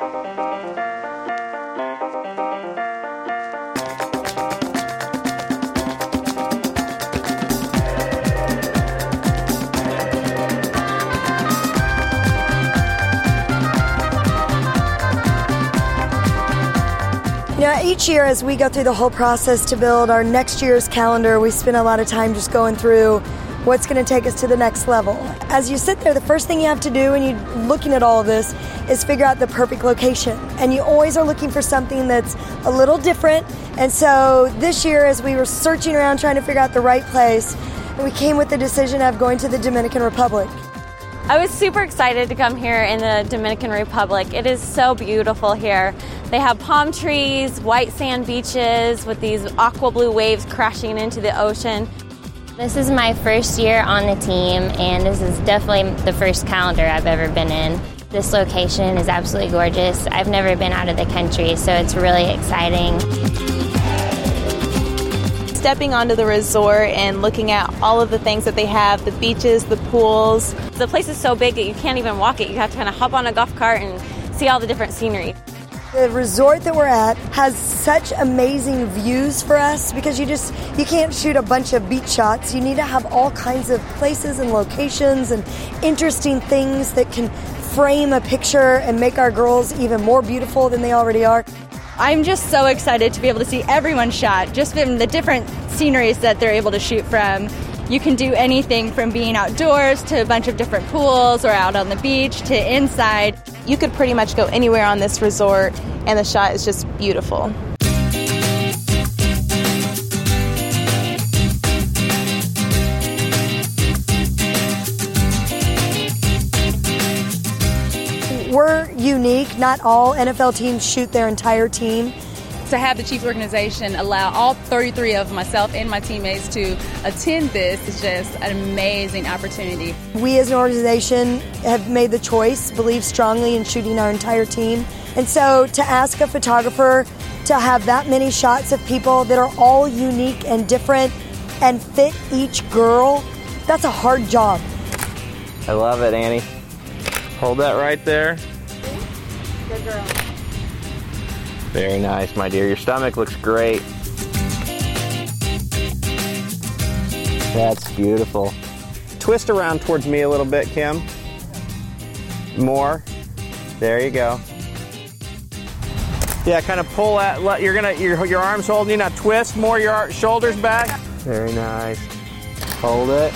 You know, each year as we go through the whole process to build our next year's calendar, we spend a lot of time just going through what's going to take us to the next level. As you sit there, the first thing you have to do when you're looking at all of this is figure out the perfect location. And you always are looking for something that's a little different. And so this year, as we were searching around trying to figure out the right place, we came with the decision of going to the Dominican Republic. I was super excited to come here in the Dominican Republic. It is so beautiful here. They have palm trees, white sand beaches with these aqua blue waves crashing into the ocean. This is my first year on the team, and this is definitely the first calendar I've ever been in. This location is absolutely gorgeous. I've never been out of the country, so it's really exciting. Stepping onto the resort and looking at all of the things that they have, the beaches, the pools. The place is so big that you can't even walk it. You have to kind of hop on a golf cart and see all the different scenery. The resort that we're at has such amazing views for us because you can't shoot a bunch of beach shots. You need to have all kinds of places and locations and interesting things that can frame a picture and make our girls even more beautiful than they already are. I'm just so excited to be able to see everyone's shot, just from the different sceneries that they're able to shoot from. You can do anything from being outdoors to a bunch of different pools or out on the beach to inside. You could pretty much go anywhere on this resort and the shot is just beautiful. We're unique. Not all NFL teams shoot their entire team. To have the Chiefs organization allow all 33 of myself and my teammates to attend this is just an amazing opportunity. We as an organization have made the choice, believe strongly in shooting our entire team. And so to ask a photographer to have that many shots of people that are all unique and different and fit each girl, that's a hard job. I love it, Annie. Hold that right there. Good girl. Very nice, my dear. Your stomach looks great. That's beautiful. Twist around towards me a little bit, Kim. More. There you go. Yeah, kind of pull that. Your arms holding you. Now twist more your shoulders back. Very nice. Hold it.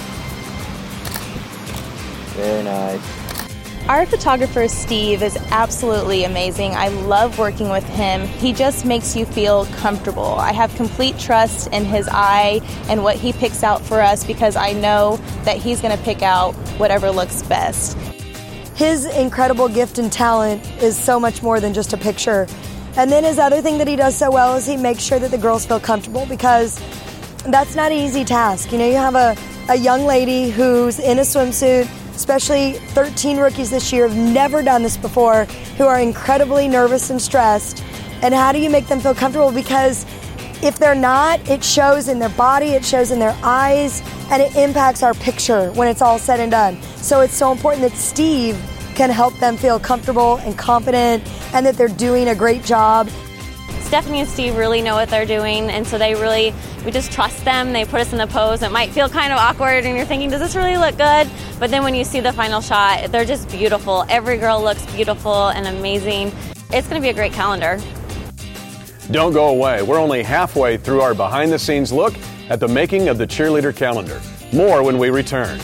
Very nice. Our photographer, Steve, is absolutely amazing. I love working with him. He just makes you feel comfortable. I have complete trust in his eye and what he picks out for us because I know that he's going to pick out whatever looks best. His incredible gift and talent is so much more than just a picture. And then his other thing that he does so well is he makes sure that the girls feel comfortable because that's not an easy task. You know, you have a young lady who's in a swimsuit, especially 13 rookies this year have never done this before, who are incredibly nervous and stressed. And how do you make them feel comfortable? Because if they're not, it shows in their body, it shows in their eyes, and it impacts our picture when it's all said and done. So it's so important that Steve can help them feel comfortable and confident and that they're doing a great job. Stephanie and Steve really know what they're doing, and so we just trust them. They put us in the pose. It might feel kind of awkward, and you're thinking, does this really look good? But then when you see the final shot, they're just beautiful. Every girl looks beautiful and amazing. It's going to be a great calendar. Don't go away. We're only halfway through our behind-the-scenes look at the making of the cheerleader calendar. More when we return.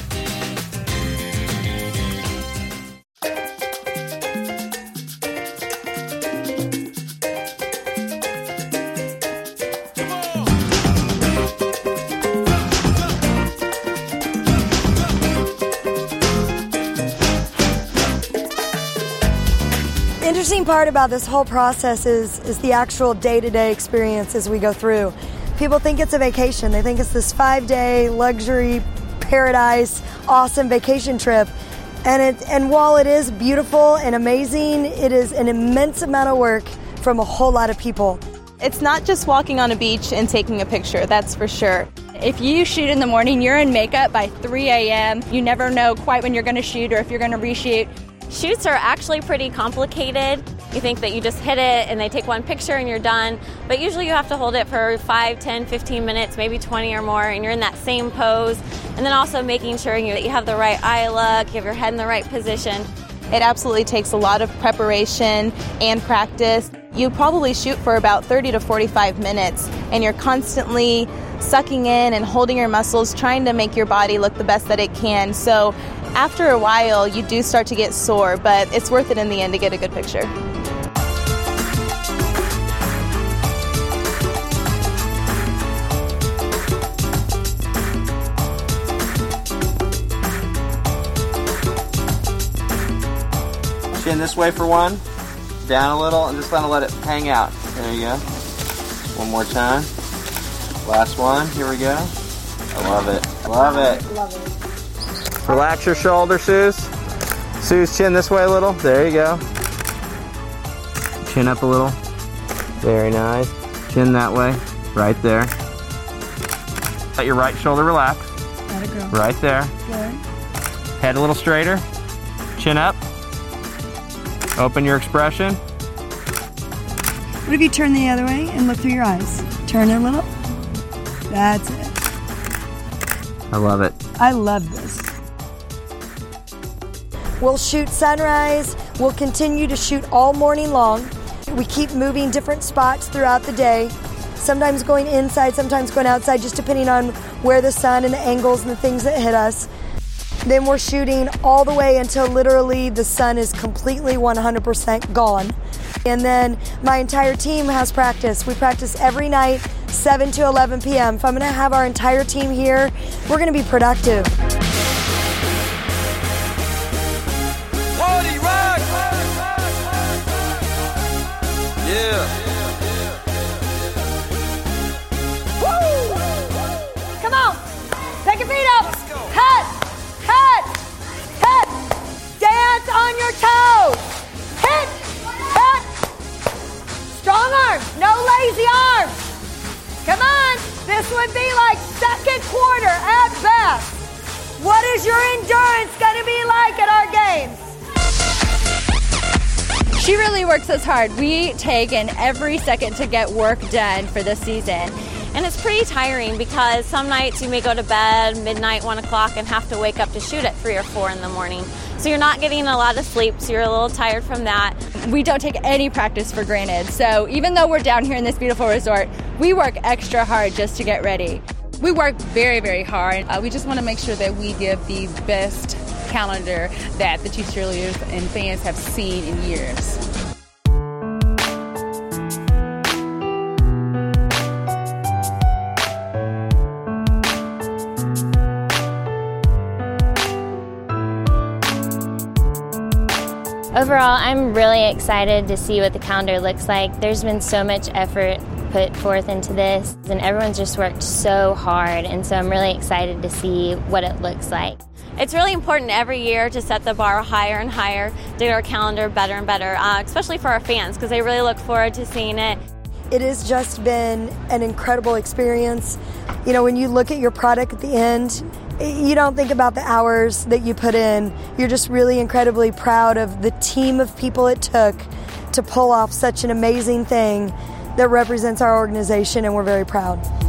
Interesting part about this whole process is the actual day-to-day experience as we go through. People think it's a vacation. They think it's this 5-day luxury paradise, awesome vacation trip. And while it is beautiful and amazing, it is an immense amount of work from a whole lot of people. It's not just walking on a beach and taking a picture, that's for sure. If you shoot in the morning, you're in makeup by 3 a.m. You never know quite when you're going to shoot or if you're going to reshoot. Shoots are actually pretty complicated. You think that you just hit it and they take one picture and you're done, but usually you have to hold it for 5, 10, 15 minutes, maybe 20 or more, and you're in that same pose. And then also making sure that you have the right eye look, you have your head in the right position. It absolutely takes a lot of preparation and practice. You probably shoot for about 30 to 45 minutes, and you're constantly sucking in and holding your muscles, trying to make your body look the best that it can. So after a while, you do start to get sore, but it's worth it in the end to get a good picture. Chin this way for one, down a little, and just kind of let it hang out. There you go. One more time. Last one. Here we go. I love it. Love it. Love it. Relax your shoulder, Suze. Suze, chin this way a little. There you go. Chin up a little. Very nice. Chin that way. Right there. Let your right shoulder relax. Let it go. Right there. Good. Head a little straighter. Chin up. Open your expression. What if you turn the other way and look through your eyes? Turn it a little. That's it. I love it. I love this. We'll shoot sunrise. We'll continue to shoot all morning long. We keep moving different spots throughout the day. Sometimes going inside, sometimes going outside, just depending on where the sun and the angles and the things that hit us. Then we're shooting all the way until literally the sun is completely 100% gone. And then my entire team has practice. We practice every night, 7 to 11 p.m. If I'm going to have our entire team here, we're going to be productive. Party rock! Yeah. Woo! Come on, take your feet up. Cut. Dance on your toes. Hit. Cut. Strong arms. No lazy arms. Come on. This would be like second quarter at best. What is your endurance going to be like at our games? She really works us hard. We take in every second to get work done for this season. And it's pretty tiring because some nights you may go to bed midnight, 1 o'clock, and have to wake up to shoot at 3 or 4 in the morning. So you're not getting a lot of sleep, so you're a little tired from that. We don't take any practice for granted. So even though we're down here in this beautiful resort, we work extra hard just to get ready. We work very, very hard. We just want to make sure that we give the best calendar that the Chief cheerleaders and fans have seen in years. Overall, I'm really excited to see what the calendar looks like. There's been so much effort put forth into this, and everyone's just worked so hard, and so I'm really excited to see what it looks like. It's really important every year to set the bar higher and higher, to get our calendar better and better, especially for our fans, because they really look forward to seeing it. It has just been an incredible experience. You know, when you look at your product at the end, you don't think about the hours that you put in. You're just really incredibly proud of the team of people it took to pull off such an amazing thing that represents our organization, and we're very proud.